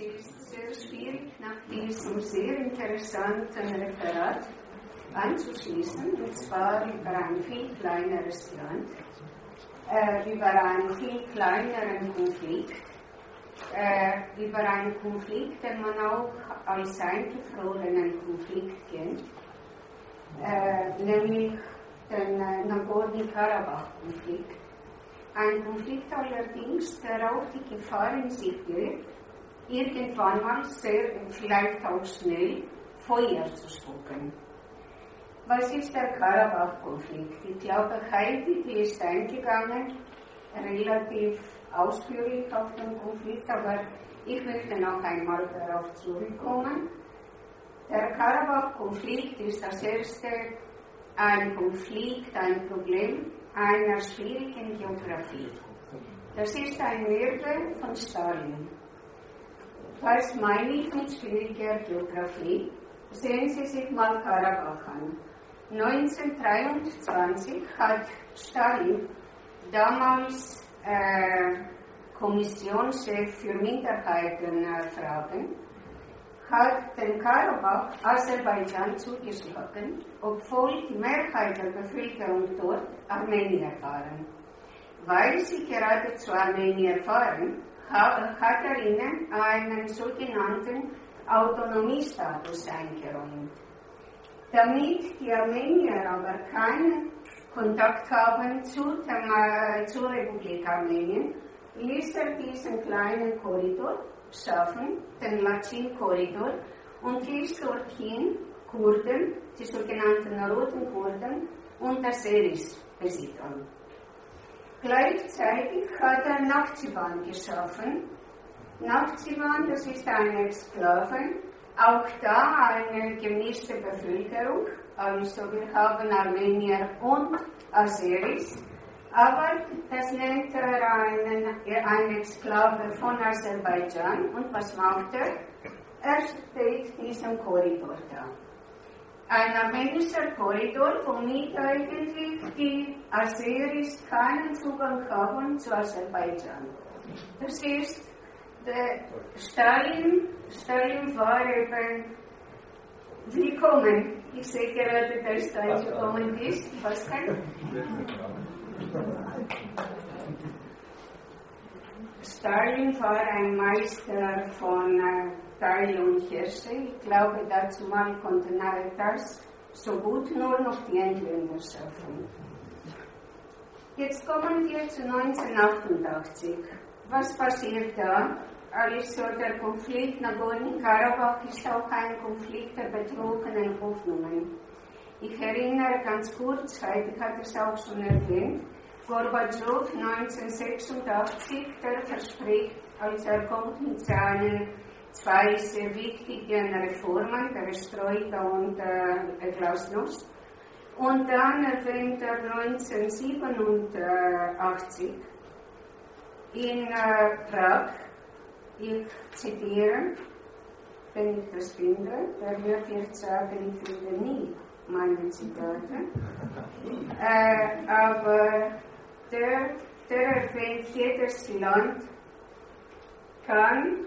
ist sehr schwierig, nach diesem sehr interessanten Referat anzuschließen, und zwar über ein viel kleineres Land, über einen viel kleineren Konflikt, über einen Konflikt, den man auch als eingefrorenen Konflikt kennt, nämlich den Nagorno-Karabach-Konflikt. Ein Konflikt allerdings, der auch die Gefahr in sich birgt, irgendwann mal sehr, vielleicht auch schnell, Feuer zu spucken. Was ist der Karabach-Konflikt? Ich glaube, Heidi, die ist eingegangen, relativ ausführlich auf den Konflikt, aber ich möchte noch einmal darauf zurückkommen. Der Karabach-Konflikt ist das erste ein Konflikt, ein Problem einer schwierigen Geografie. Das ist ein Erbe von Stalin. Was meine ich mit schwieriger Geografie? Sehen Sie sich mal Karabach an. 1923 hat Stalin, damals Kommissionschef für Minderheitenfragen, hat den Karabach Aserbaidschan zugeschlagen, obwohl die Mehrheit der Bevölkerung dort Armenier waren. Weil sie geradezu Armenier waren, hat er ihnen einen sogenannten Autonomiestatus eingeräumt. Damit die Armenier aber keinen Kontakt haben zur Republik Armenien, ließ er diesen kleinen Korridor schaffen, den Lachin-Korridor, und ließ dorthin Kurden, die sogenannten Roten Kurden, und Aseris besiedeln. Gleichzeitig hat er Nakhchivan geschaffen. Nakhchivan, das ist eine Exklave, auch da eine gemischte Bevölkerung, also wir haben Armenier und Aseris, aber das nennt er eine Exklave von Aserbaidschan, und was macht er? Er steht diesen Korridor da. Ein armenischer Korridor, womit eigentlich die Aseris keinen Zugang haben zu Aserbaidschan. Das ist, Stalin war eben willkommen. Ich sehe gerade, dass da gekommen ist. Was kann? Stalin war ein Meister von Teil und Herrsche. Ich glaube, dazu mal konnten das so gut nur noch die Engländer schaffen. Jetzt kommen wir zu 1988. Was passiert da? Also der Konflikt Nagorno-Karabach ist auch ein Konflikt der betrogenen Hoffnungen. Ich erinnere ganz kurz, Heidi hat es auch schon erwähnt, Gorbatschow 1986, der verspricht, als er kommt mit seinen zwei sehr wichtigen Reformen, Perestroika und Glasnost. Und dann erwähnt er 1987 in Prag, ich zitiere, wenn ich das finde, der wird jetzt sagen, ich finde nie meine Zitate, aber der erwähnt, jedes Land kann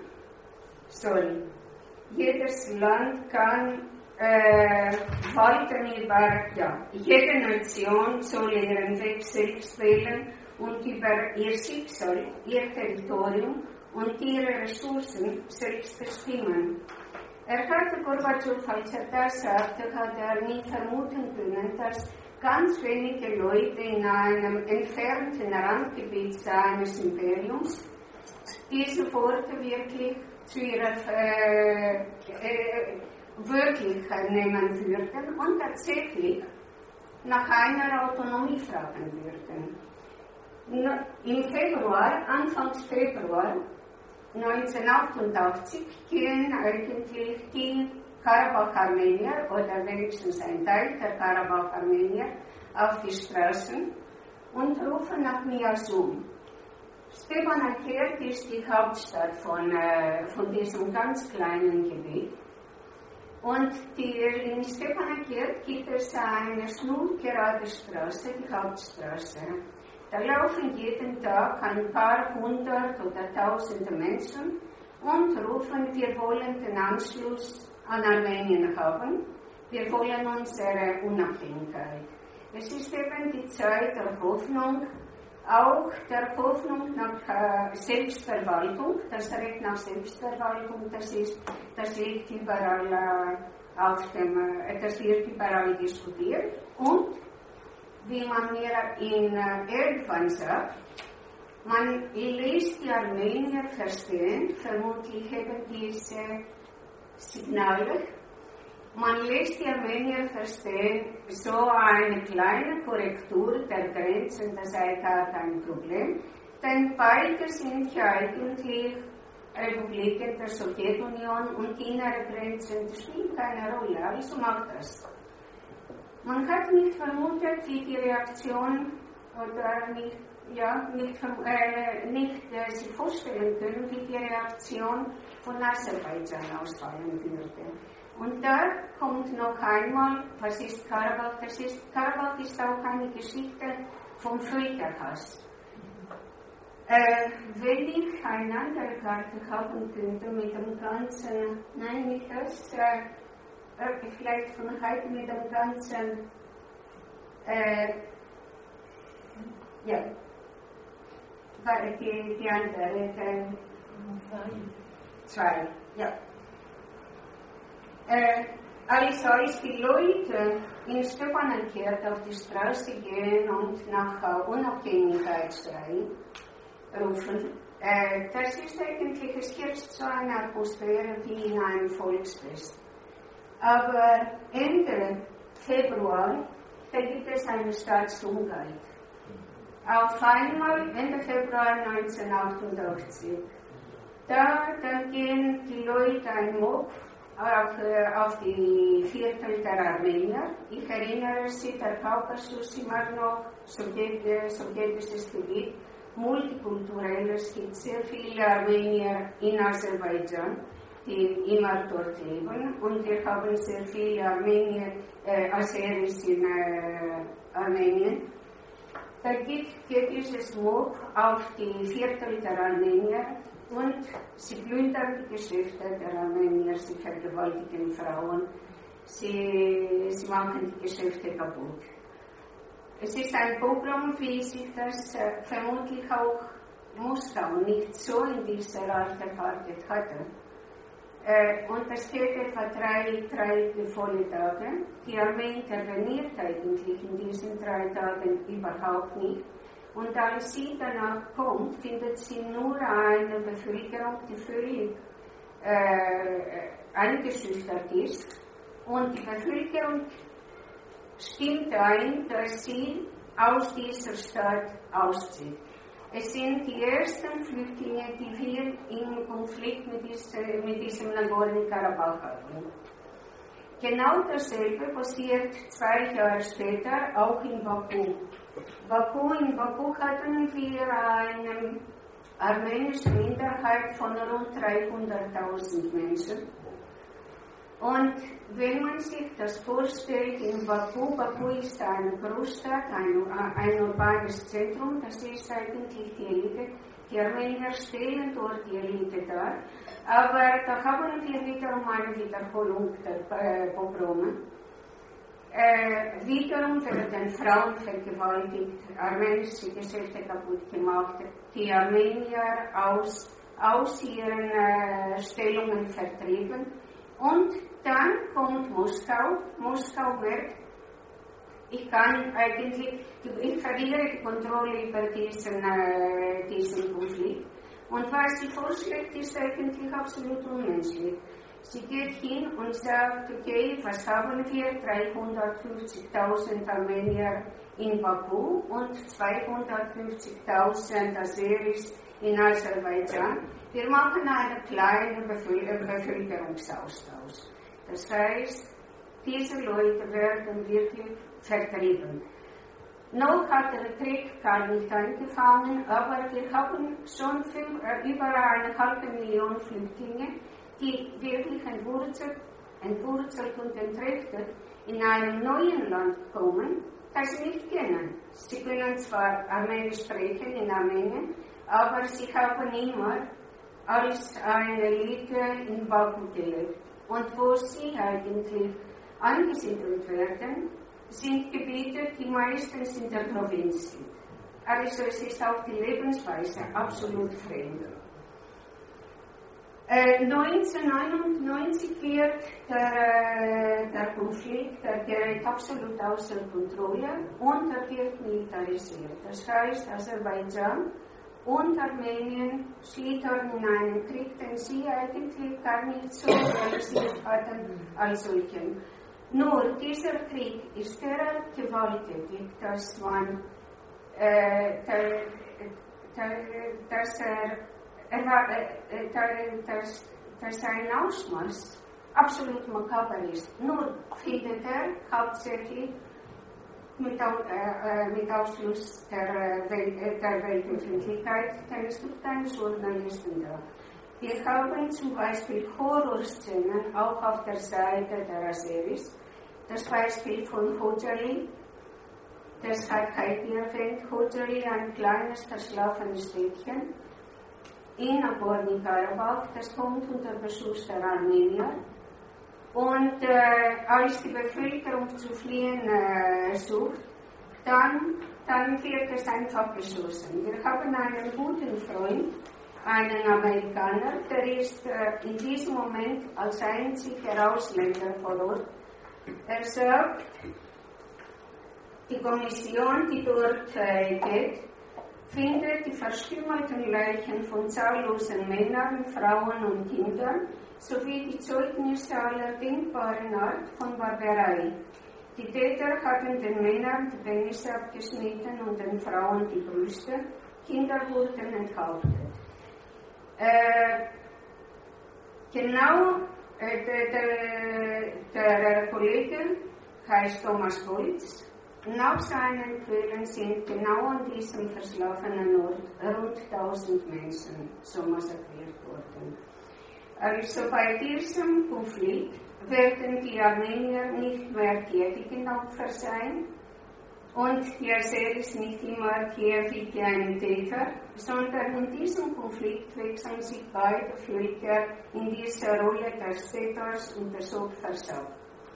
walten über, jede Nation soll ihren Weg selbst wählen und über ihr Schicksal, ihr Territorium und ihre Ressourcen selbst bestimmen. Er hatte Gorbatschow, als er das sagte, hat er nie vermuten können, dass ganz wenige Leute in einem entfernten Randgebiet seines Imperiums diese Worte wirklich zu ihrer Wirklichkeit nehmen würden und tatsächlich nach einer Autonomie fragen würden. Im Februar, Anfangs Februar 1988 gehen eigentlich die Karabach-Armenier oder wenigstens ein Teil der Karabach-Armenier auf die Straßen und rufen nach Miasum. Stepanakert ist die Hauptstadt von diesem ganz kleinen Gebiet. Und in Stepanakert gibt es eine schnurgerade Straße, die Hauptstraße. Da laufen jeden Tag ein paar hundert oder tausende Menschen und rufen, wir wollen den Anschluss an Armenien haben, wir wollen unsere Unabhängigkeit. Es ist eben die Zeit der Hoffnung, auch der Hoffnung nach Selbstverwaltung. Das Recht nach Selbstverwaltung, das liegt überall das wird überall diskutiert. Und wie man mir irgendwann sagt, man lässt die Armenier verstehen, vermutlich eben diese Signale, man lässt die Armenier verstehen, so eine kleine Korrektur der Grenzen, das sei gar kein Problem, denn beide sind ja eigentlich Republiken der Sowjetunion und innere Grenzen spielen keine Rolle, also macht das. Man hat nicht vermutet, wie die Reaktion oder nicht sich vorstellen können, wie die Reaktion von Aserbaidschan ausfallen würde. Und da kommt noch einmal, was ist Karabach? Karabach ist auch eine Geschichte vom Völkerhass. Wenn ich eine andere Karte haben könnte mit dem ganzen, nein, nicht das, vielleicht von heute mit dem ganzen, die andere, zwei, ja. Als die Leute in Stepanakert auf die Straße gehen und nach Unabhängigkeitsschreien rufen, das ist eigentlich, es herrscht so eine Atmosphäre wie in einem Volksfest. Aber Ende Februar, da gibt es eine Staatsungheit. Auf einmal, Ende Februar 1988, da gehen die Leute ein Mob auf die Viertel der Armenier. Ich erinnere Sie, der Kaukasus immer noch sowjetisches Gebiet, multikulturell. Es gibt sehr viele Armenier in Aserbaidschan, die immer dort leben. Und wir haben sehr viele Aseris in Armenien. Da geht dieses Mob auf die Viertel der Armenier und sie plündern die Geschäfte der Armenier, sie vergewaltigen Frauen, sie machen die Geschäfte kaputt. Es ist ein Pogrom, wie sich das vermutlich auch Moskau nicht so in dieser Art erwartet hatte. Und das geht etwa drei volle Tage. Die Armee interveniert eigentlich in diesen 3 Tagen überhaupt nicht. Und als sie danach kommt, findet sie nur eine Bevölkerung, die völlig eingeschüchtert ist. Und die Bevölkerung stimmt ein, dass sie aus dieser Stadt auszieht. Es sind die ersten Flüchtlinge, die wir im Konflikt mit diesem Nagorno-Karabach haben. Genau dasselbe passiert 2 Jahre später auch in Baku. In Baku hatten wir eine armenische Minderheit von rund 300.000 Menschen. Und wenn man sich das vorstellt, in Baku ist eine Großstadt, ein urbanes Zentrum, das ist eigentlich die Elite. Die Armenier stellen dort die Elite dar. Aber da haben wir wiederum eine Wiederholung der Pogrome. Wiederum werden Frauen vergewaltigt, armenische Geschäfte kaputt gemacht, die Armenier aus ihren Stellungen vertrieben. Und dann kommt Moskau. Moskau merkt, ich verliere die Kontrolle über diesen Konflikt. Und was sie vorschlägt, ist eigentlich absolut unmenschlich. Sie geht hin und sagt, okay, was haben wir? 350.000 Armenier in Baku und 250.000 Aseris in Aserbaidschan. Wir machen einen kleinen Bevölkerungsaustausch. Das heißt, diese Leute werden wirklich vertrieben. Noch hat der Krieg gar nicht angefangen, aber wir haben schon über 1,5 Million Flüchtlinge, die wirklich entwurzelt und entrechtet in einem neuen Land kommen, das sie nicht kennen. Sie können zwar Armenisch sprechen in Armenien, aber sie haben immer als eine Elite in Baku gelebt. Und wo sie eigentlich angesiedelt werden, sind Gebiete, die meistens in der Provinz sind. Also es ist auch die Lebensweise absolut fremd. 1999 wird der Konflikt, der gerät absolut außer Kontrolle und er wird militarisiert. Das heißt, Aserbaidschan und Armenien schlittern in einen Krieg, den sie eigentlich gar nicht so realisiert hatten als solchen. Nur dieser Krieg ist derart gewalttätig, dass sein Ausmaß absolut makaber ist. Nur findet er hauptsächlich mit Ausschluss der Weltöffentlichkeit, denn es gibt keine Journalisten da. Wir haben zum Beispiel Horrorszenen auch auf der Seite der Azeris. Das Beispiel von Khojaly, das hat Heidi erwähnt. Khojaly, ein kleines, verschlafenes Städtchen in Nagorno-Karabach, das kommt unter Beschuss der Armenier. Und als die Bevölkerung zu fliehen sucht, dann wird es einfach geschossen. Wir haben einen guten Freund, einen Amerikaner, der ist in diesem Moment als einziger Ausländer vor Ort. Er sagt, die Kommission, die dort geht, findet die verstümmelten Leichen von zahllosen Männern, Frauen und Kindern sowie die Zeugnisse aller denkbaren Art von Barbarei. Die Täter hatten den Männern die Penisse abgeschnitten und den Frauen die Brüste. Kinder wurden enthauptet. Der Kollege heißt Thomas Holz. Nach seinen Quellen sind genau an diesem verschlafenen Ort rund 1000 Menschen so massakriert worden. Also bei diesem Konflikt werden die Armenier nicht mehr die ewigen Opfer sein und die Azeris nicht immer die ewigen Täter, sondern in diesem Konflikt wechseln sich beide Völker in dieser Rolle des Täters und des Opfers ab.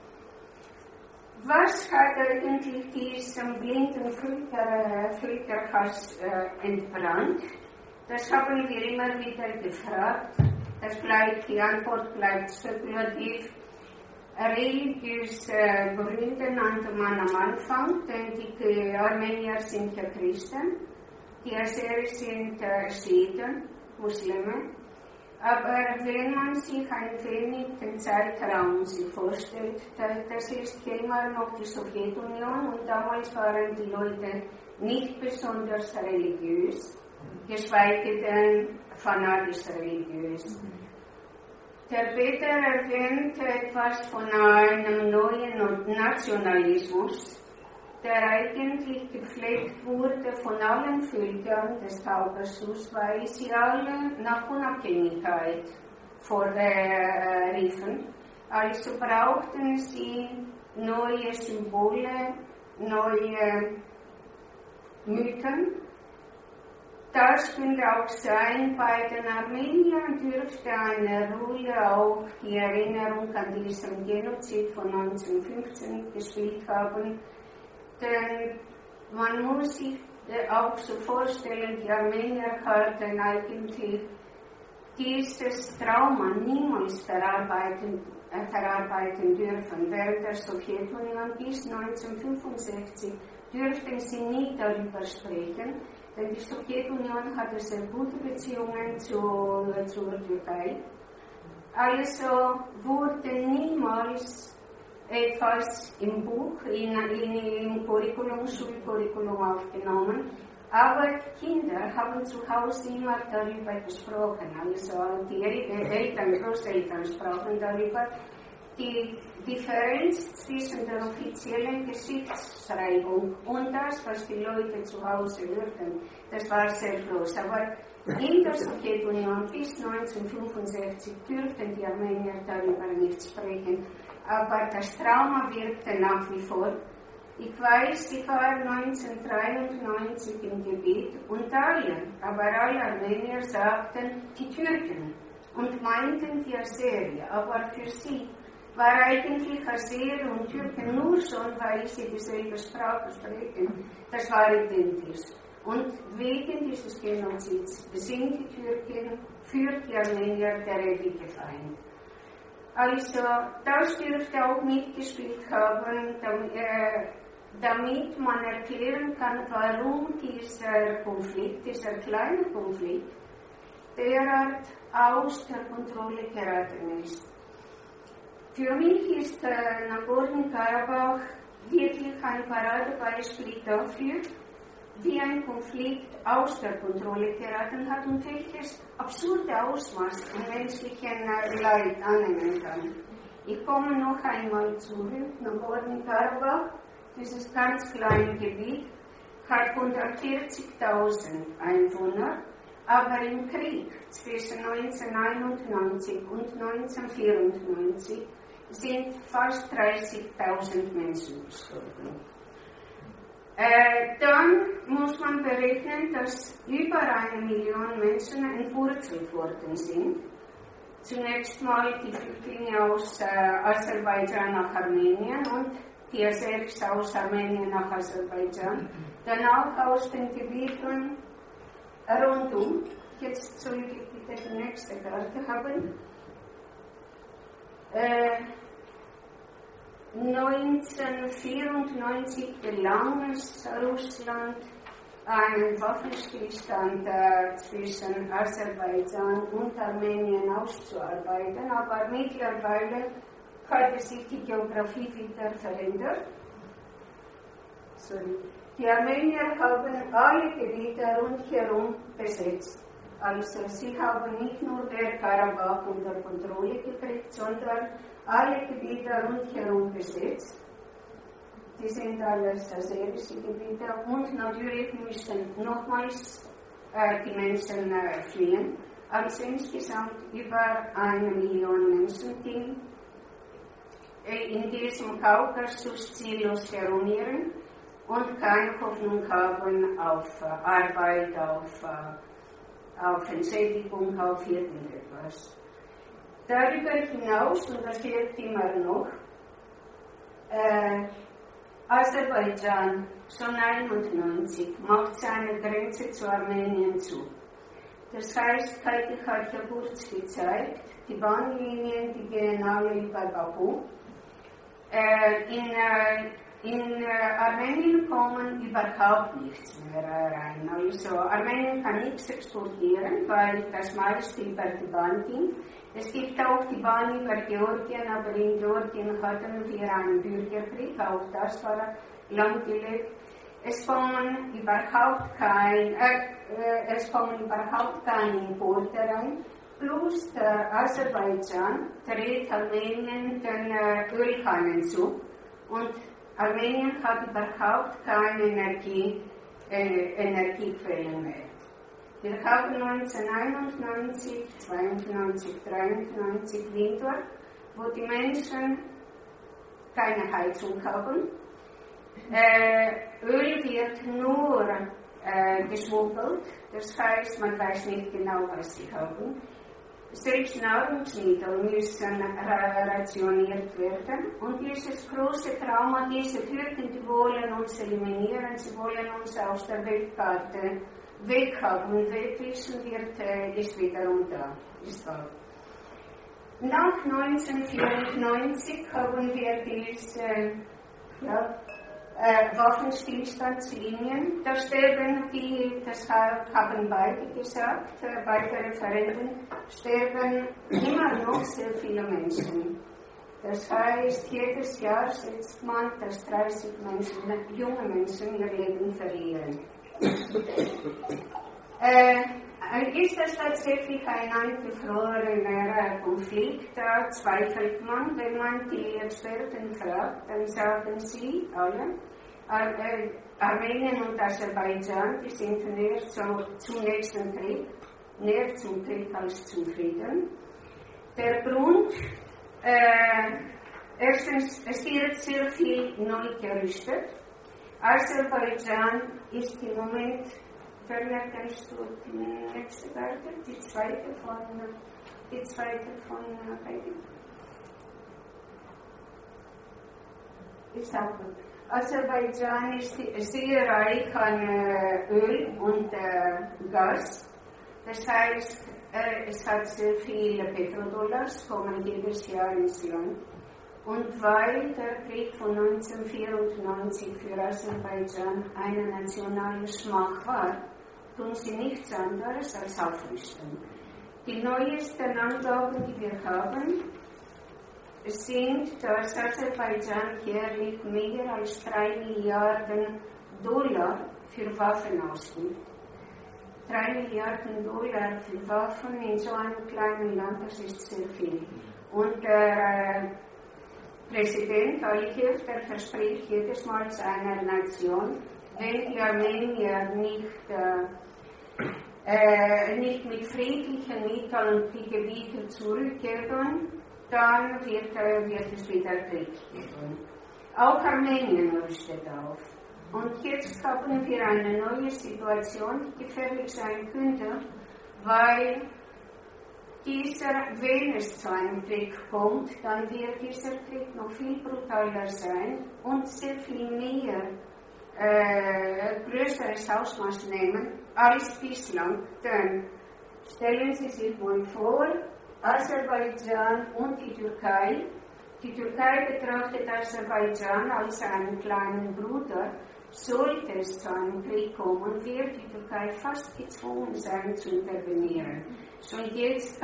Was hat eigentlich diesen blinden Völkerhass entbrannt? Das haben wir immer wieder gefragt. Die Antwort bleibt spekulativ. Religiöse Gründe nannte man am Anfang, denn die Armenier sind ja Christen, die Azeris sind Schiiten, Muslime. Aber wenn man sich ein wenig den Zeitraum vorstellt, das ist immer noch die Sowjetunion und damals waren die Leute nicht besonders religiös, geschweige denn fanatisch religiös. Der Peter erwähnt etwas von einem neuen Nationalismus, der eigentlich gepflegt wurde von allen Völkern des Kaukasus, weil sie alle nach Unabhängigkeit riefen. Also brauchten sie neue Symbole, neue Mythen. Das könnte auch sein, bei den Armeniern dürfte eine Rolle auch die Erinnerung an diesen Genozid von 1915 gespielt haben. Denn man muss sich auch so vorstellen, die Armenier hatten eigentlich dieses Trauma niemals verarbeiten dürfen. Während der Sowjetunion bis 1965 dürften sie nie darüber sprechen, denn die Sowjetunion hatte sehr gute Beziehungen zur Türkei. Also wurde niemals etwas im Buch, im Curriculum, Schulcurriculum aufgenommen, aber Kinder haben zu Hause immer darüber gesprochen, also die Eltern, Großeltern sprachen darüber. Die Differenz zwischen der offiziellen Geschichtsschreibung und das, was die Leute zu Hause hörten, das war sehr groß. Aber in der Sowjetunion bis 1965 dürften die Armenier darüber nicht sprechen. Aber das Trauma wirkte nach wie vor. Ich weiß, ich war 1993 im Gebiet und Darien, aber alle Armenier sagten die Türken und meinten die Aserie, aber für sie war eigentlich Aserie und Türken nur schon, weil sie dieselbe Sprache sprechen. Das war identisch. Und wegen dieses Genozids sind die Türken für die Armenier der ewige Feind. Also, das dürfte auch mitgespielt haben, damit man erklären kann, warum dieser Konflikt, dieser kleine Konflikt, derart aus der Kontrolle geraten ist. Für mich ist Nagorno-Karabach wirklich ein Paradebeispiel dafür, wie ein Konflikt aus der Kontrolle geraten hat und welches absurde Ausmaß an menschlichen Leid annehmen kann. Ich komme noch einmal zurück. Nagorno-Karabach, dieses ganz kleine Gebiet, hat 140.000 Einwohner, aber im Krieg zwischen 1991 und 1994 sind fast 30.000 Menschen gestorben. Dann muss man berechnen, dass über 1 Million Menschen entwurzelt worden sind. Zunächst mal die Flüchtlinge aus Aserbaidschan nach Armenien und die Aseris aus Armenien nach Aserbaidschan. Danach aus den Gebieten rundum. Jetzt soll ich bitte die nächste Karte haben. 1994 gelang es Russland, einen Waffenstillstand zwischen Aserbaidschan und Armenien auszuarbeiten, aber mittlerweile hat sich die Geografie wieder verändert. Die Armenier haben alle Gebiete rundherum besetzt. Also sie haben nicht nur Bergkarabach unter Kontrolle gekriegt, sondern alle Gebiete rundherum besetzt. Die sind alles aserische Gebiete und natürlich müssen nochmals die Menschen fliehen. Also insgesamt über 1 Million Menschen, die in diesem Kaukasus ziellos herumirren und keine Hoffnung haben auf Arbeit, auf Entschädigung, auf irgendetwas. Darüber hinaus, und das hilft immer noch, Aserbaidschan schon 1991 macht seine Grenze zu Armenien zu. Das heißt, Heidi hat ja kurz gezeigt, die Bahnlinien, die gehen alle über Baku. In Armenien kommen überhaupt nichts mehr rein. Also Armenien kann nichts exportieren, weil das meiste über die Bahn ging. Es gibt auch die Bahn über Georgien, aber in Georgien hatten wir einen Bürgerkrieg, auch das war lahmgelegt. Es kommen überhaupt keine Importe rein. Plus der Aserbaidschan dreht Armenien den Ölkannen zu. Und Armenien hat überhaupt keine Energiequellen mehr. Wir haben 1991, 92, 93 Winter, wo die Menschen keine Heizung haben. Öl wird nur geschmuggelt, das heißt, man weiß nicht genau, was sie haben. Selbst Nahrungsmittel müssen rationiert werden. Und dieses große Trauma, diese Türken, die wollen uns eliminieren, sie wollen uns aus der Weltkarte weghaben. Wegwissen wird, ist wiederum da. Ist wahr. Nach 1994 haben wir diese Waffenstillstandslinien. Da sterben, wie das haben beide gesagt, beide Referenten, sterben immer noch sehr viele Menschen. Das heißt, jedes Jahr schätzt man, dass 30 Menschen, junge Menschen ihr Leben verlieren. Ist das tatsächlich ein eingefrorener Konflikt? Da zweifelt man. Wenn man die Experten fragt, dann sagen sie alle, Armenien und Aserbaidschan, die sind näher zum nächsten Krieg, näher zum Krieg als zum Frieden. Der Grund, erstens, es wird sehr viel neu gerüstet. Aserbaidschan ist im Moment, kannst du die nächste Seite, die zweite von Heidi. Ist auch gut. Aserbaidschan ist sehr reich an Öl und Gas. Das heißt, es hat sehr viele Petrodollars, kommen jedes Jahr ins Land. Und weil der Krieg von 1994 für Aserbaidschan eine nationale Schmach war, tun sie nichts anderes als aufrüsten. Die neuesten Angaben, die wir haben, sind, dass Aserbaidschan jährlich mehr als 3 Milliarden Dollar für Waffen ausgibt. 3 Milliarden Dollar für Waffen in so einem kleinen Land, das ist sehr viel. Und der Präsident Aliyev, der verspricht jedes Mal seiner Nation, wenn die Armenier nicht mit friedlichen Mitteln die Gebiete zurückgeben, dann wird es wieder Krieg geben. Auch Armenien rüstet auf. Und jetzt haben wir eine neue Situation, die gefährlich sein könnte, weil wenn es zu einem Krieg kommt, dann wird dieser Krieg noch viel brutaler sein und sehr viel mehr größeres Ausmaß nehmen als bislang. Denn stellen Sie sich mal vor, Aserbaidschan und die Türkei. Die Türkei betrachtet Aserbaidschan als einen kleinen Bruder. Sollte es zu einem Krieg kommen, wird die Türkei fast gezwungen sein zu intervenieren. Schon jetzt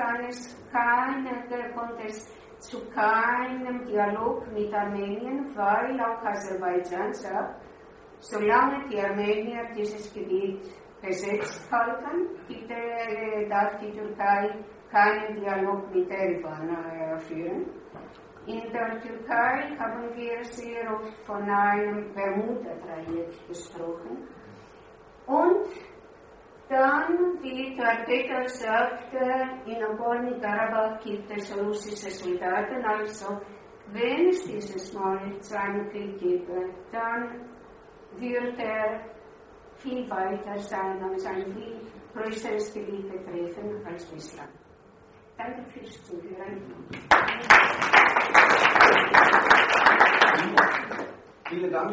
kommt es zu keinem Dialog mit Armenien, weil auch Aserbaidschan sagt, solange die Armenier dieses Gebiet besetzt halten, darf die Türkei keinen Dialog mit Erivan führen. In der Türkei haben wir sehr oft von einem Bermuda-Dreieck gesprochen. Und dann, wie der Peter sagte, in Nagorno-Karabach gibt es russische Soldaten. Also, wenn es dieses Mal zu einem Krieg gäbe, dann würde er viel weiter sein, also ein viel größeres Gebiet betreffen als bislang. Danke fürs Zuhören. Vielen Dank.